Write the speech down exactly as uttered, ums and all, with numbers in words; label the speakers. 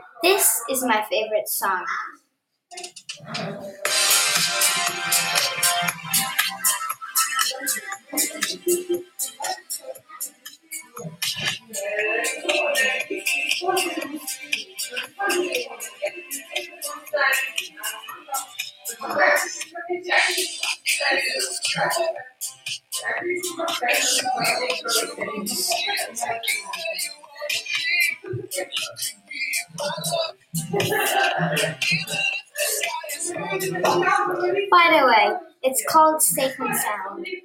Speaker 1: This is my favorite song. By the way, it's called Safe and Sound.